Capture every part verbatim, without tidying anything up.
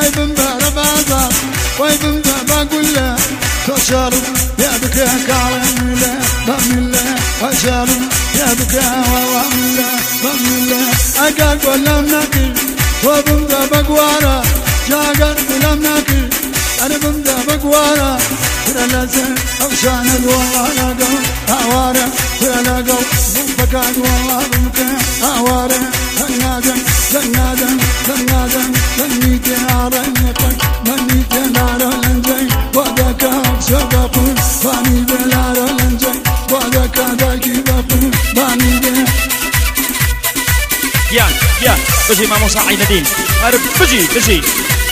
ويبن بار بازار ويبن بقول له تشارب يا بك كارم له بم له وشارب يا بك وام له بم له أجاك ولا مناكي وبن بقوارا جاكر ولا مناكي أنا بن بقوارا ولا زين أوشان والله لا قو أوارا ولا قو بكاد والله بمك أوارا هنادم هنادم هنادم هنيت عرنك هنيت عرنجي وذاك سبب باني بالعرنجي وذاك ذاك باب باني بال يا يا بجي مع مصاعد الدين بجي بجي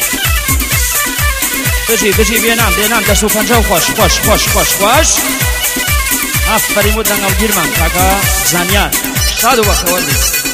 بجي بجي بينام بينام دسو فنجو خوش خوش خوش خوش خوش أفري مدن أو جرمان كاكا زانيان شادو بخوالي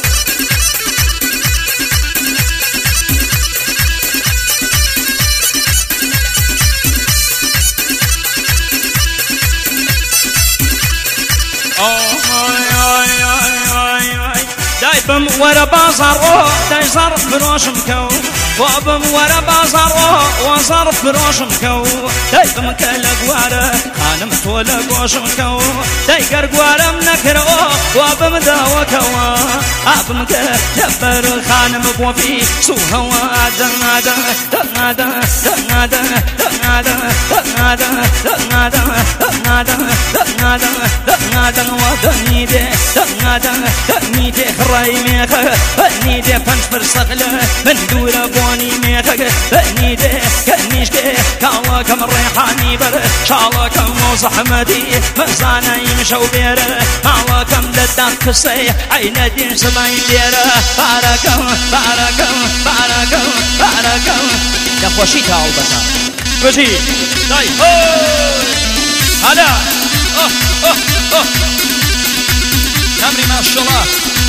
دايبم ورا بازار داي صرف بروشم كو وابم ورا بازار وصرف بروشم كو دايبم كلق ورا خانم تولا قوشم كو داي قرقوارا منكر وابم داوا كوا ابم كدبر خانم بوفي سو هوا دنادا دنادا دنادا دنادا دنادا دنادا دنادا دنادا دنادا ودنيدي دنادا دنيدي خراي ميخه بنيدي فنش برسغله من دورة بوني ميخه بنيدي كنيشكي كالا كم ريحاني بر شالا كم وزحمتي مزانا يمشو بيره مالا كم لدان كسي عين دين سماي ديره باركم باركم باركم باركم يا خوشي تعال بسا بجي داي هذا اوه اوه اوه نمري ما شاء الله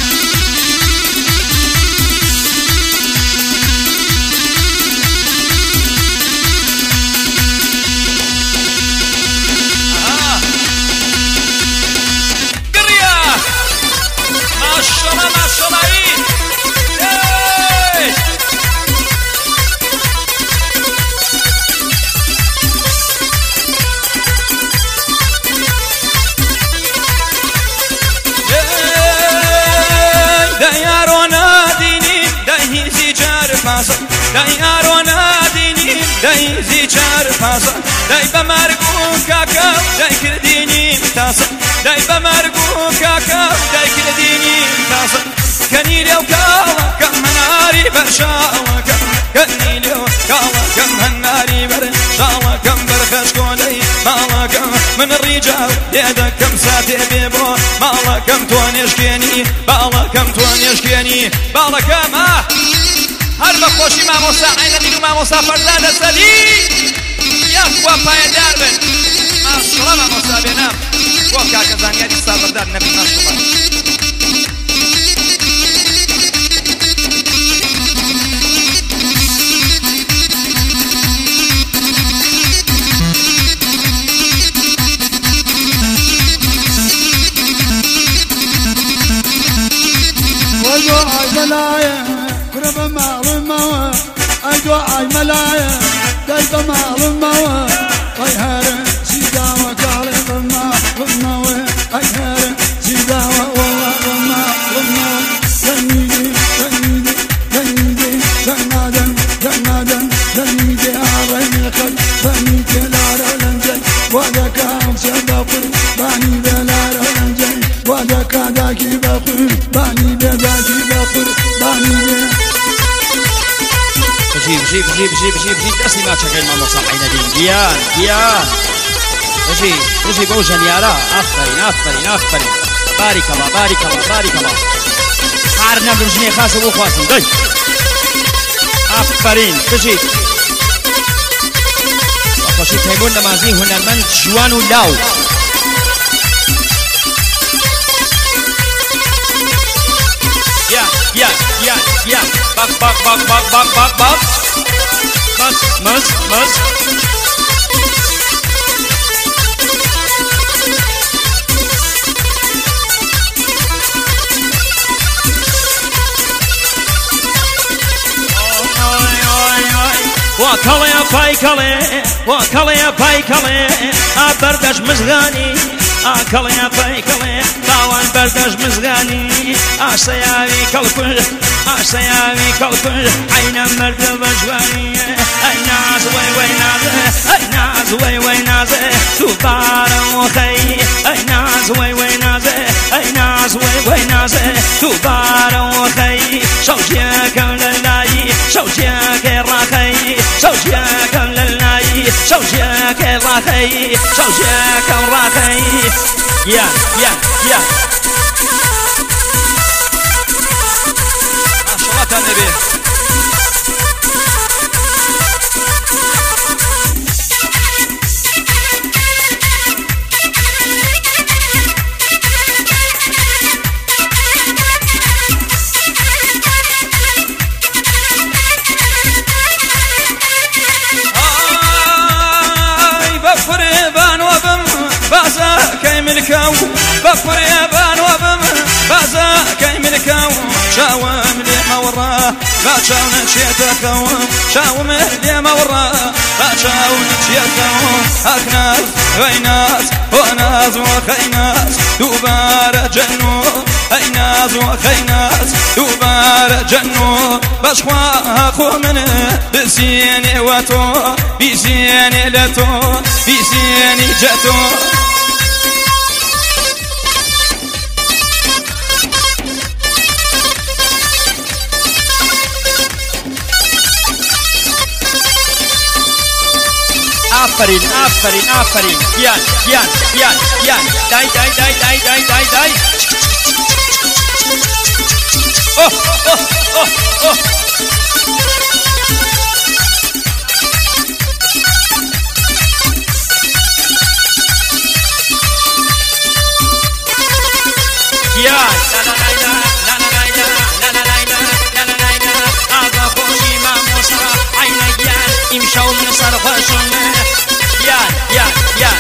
دايارو ناديني داي زيجار فاسا داي بمرقو كاكا داي كرديني متاسا داي بمرقو كاكا داي كرديني متاسا كني ليو كاوا كم هناري برشاوا كم كني ليو كاوا كم هناري برشاوا كم برخش كولي مالا كم من الرجال يدك كم ساتي بيبو مالا كم تونيشكيني بالا كم تونيشكيني بالا كم اه هر بخوشی ما مساعد دیگه ما مسافر زاده سلی یک و پایدار بن ماشاءالله ما مسافرنا و کاک زنگی سازدار نبی ماشاءالله قرب مال الموا أدعى ملايا قلب مال الموا طيهر سيدا وقالب الماء الموا أيهر سيدا والله الماء الموا تنيدي تنيدي تنيدي تنادم تنادم تنيدي عرين خد تنيدي لارا لنجي وذاك سبقر باني بلارا لنجي وذاك داكي بقر باني بداكي بقر باني جيب جيب جيب جيب جيب جيب دسي ما تشكل مع مصاحين دين ديان ديان اجي اجي بوجن يا لا افرين افرين افرين بارك الله بارك الله بارك الله حارنا برجني خاص ابو خاصم دي افرين تجي وخشي تيمون نمازي هنا من جوان ولاو يا يا يا يا bak bak bak bak bak bak bak mas mas mas وكلي بايكلي وكلي بايكلي أبردش مزغاني أكلي بايكلي طاوان بردش مزغاني أسيامي كالكل أسيامي كالكل عين مرد بجواني أي ناس وي وي ناس أي ناس وي وي ناس تبار وخي أي ناس وي وي ناس أي ناس وي وي ناس تبار وخي شوجيك للاي شوجيك راخي شوجيك للاي شوجيك راخي شوجيك راخي يا يا يا صلاة النبي ملكاو بفر يابان وبم بازا كاي ملكاو شاوم لي ما وراه ما شاون شيتكو شاوم لي ما وراه ما شاون شيتكو اكناس ويناس وناس وخيناس دوبار جنو ايناس وخيناس دوبار جنو بشخوا خو من بسيني وتو بسيني لتو بسيني جتو آفرین آفرین آفرین یان یان یان یان دای دای دای دای دای دای دای اوه اوه اوه اوه یان لا لا لا لا لا لا لا لا لا لا آبا خوشی ما مصرا عینیان امشو من سر خوشم يان يان يان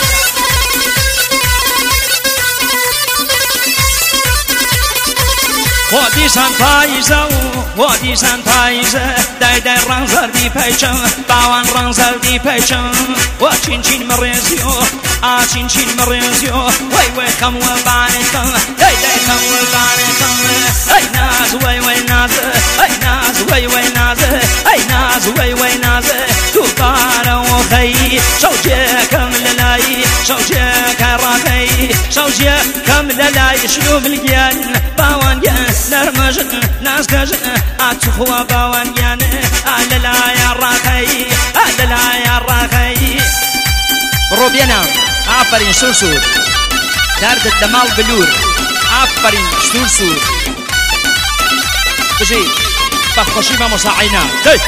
ودي سان فايزة ودي سان فايزة داي داي رانزر دي بيشن باوان رانزر دي بيشن وچين چين مريزيو آ چين چين مريزيو وي وي خم وباني خم داي داي خم وباني خم اي ناز وي وي ناز اي ناز وي وي ناز اي ناز وي وي ناز تبار وخي شوجيك مللاي شوجيك راخي شوجيك مللاي شنو بالجيان باوان جان نرمجن ناس كجن اتخوا باوان جان لا يا راخي لا يا راخي روبينا عفرين سورسور دارد الدمال بلور عفرين سورسور تجي بخشيمة مصاعينا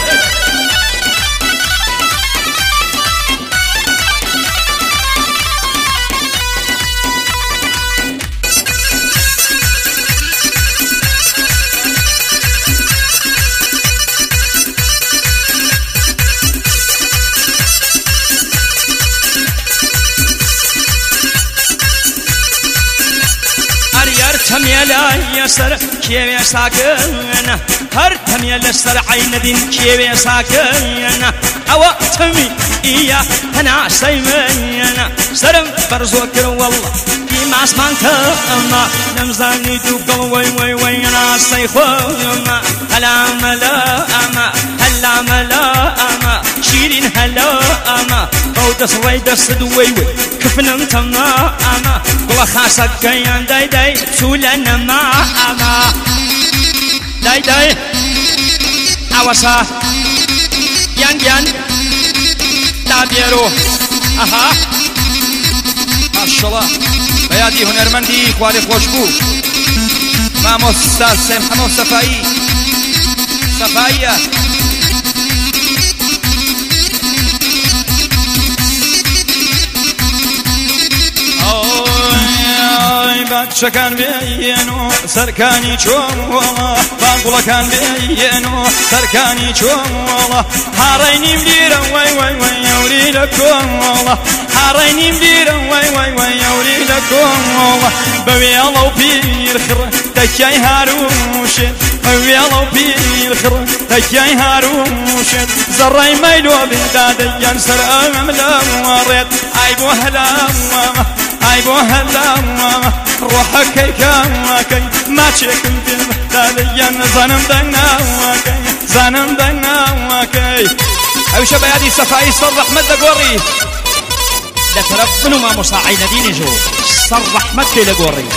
تميلا يسر كيف ساكن هر تميلا يسر عين دين كيف ساكن أو تمي إياه أنا سيمنا سرم برزوك والله ما اسمعك أما نمزاني دوقل وي وي وي أنا سيخوما هلا ملا أما هلا ملا أما شيرين هلا أما أو دسوي دسد وي وي كفن تما أما قلا خاصك كيان داي داي سولنا ما أما داي داي أوسا يان يان تابيرو أها ما شاء الله بيادي هنرمندي خوالي خوشبو مامو استاذ سيم حمو صفائي صفائية بچه کن بینو سرکانی چوم والله بانقولا کن بینو سرکانی چوم والله هارینیم دیرم وای وای وای یوری لکم والله هارینیم دیرم وای وای وای یوری لکم والله بوی الله پیر خر تکیای هاروشت بوی الله پیر خر تکیای هاروشت زڕای مەیلۆ بندادەیان سەر ئەملام وەڕێت ئای بۆ هەلام ئای بۆ هەلام ڕۆحەکەی کامەکەی ماچێکم بندادەیان زانم دەنگ ناوەکەی زانم دەنگ ناوەکەی ئەوشە بە یادی سەفایی سەر ڕەحمەت دەگۆڕی لە تەرەف من و مامۆستا عینەدینی ژۆ سەر ڕەحمەت پێ دەگۆڕی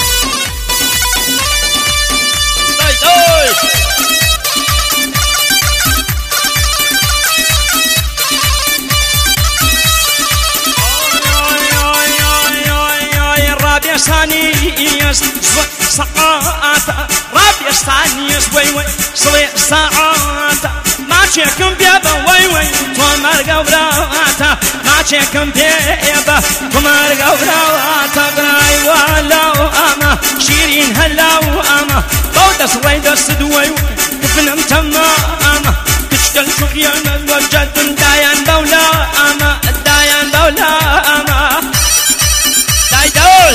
ثانيس ساعات ربي ثانيس وي وي صلي ساعات ما تشكم بيبا وي وي تمر قبراتا ما تشكم بيبا تمر قبراتا براي ولو اما شيرين هلا اما بودس ويدس دوي كفنم تماما تشكل شقيان وجد دايان دولا اما دايان دولا اما داي دول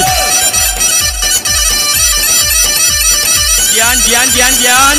Dian, Dian, Dian, Dian.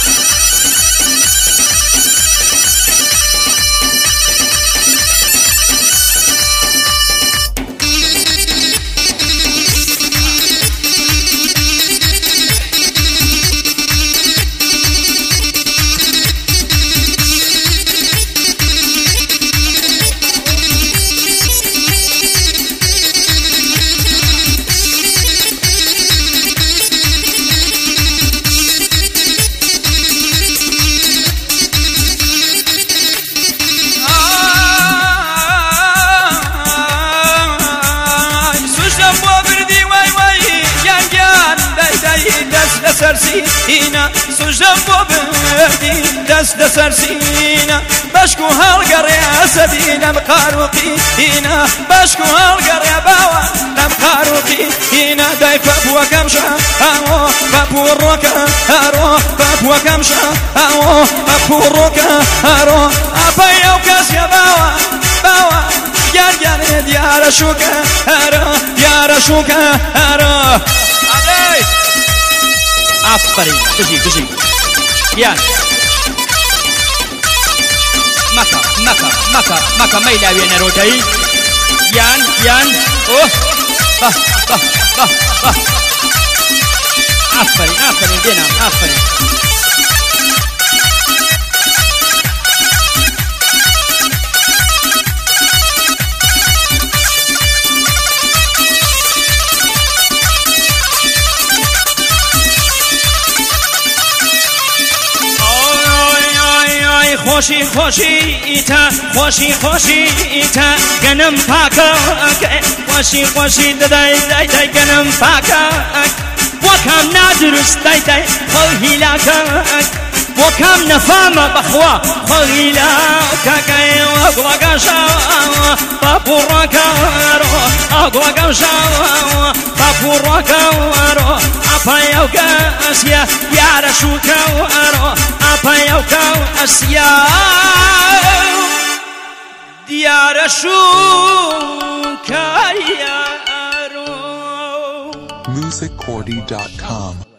سرسينا سجن بوبدي دست سرسينا بشكو هالقر يا سدينا مقاروقي هنا بشكو هالقر يا باوا مقاروقي هنا دايف بابو كمشا هاو بابو الروكا هارو بابو كمشا هاو بابو الروكا هارو ابايا وكاس يا باوا باوا يار يار يار شوكا هارو يار شوكا هارو علي آفرین بجی بجی یان مکا مکا مکا مکا میل اوی نروتایی یان یان اوه باه باه باه باه آفرین آفرین دینم آفرین خوشی خوشی ایتا خوشی خوشی ایتا گنم پاکا خوشی خوشی دای دای دای گنم پاکا وکم نادرست دای دای خو هیلاکا وكم نفهم بخوا خليلا كاكاي واقوا قشا بابورا كارو اقوا قشا بابورا كارو ابايا وكاسيا يا رشو كارو ابايا وكاسيا يا رشو كارو music cordy dot com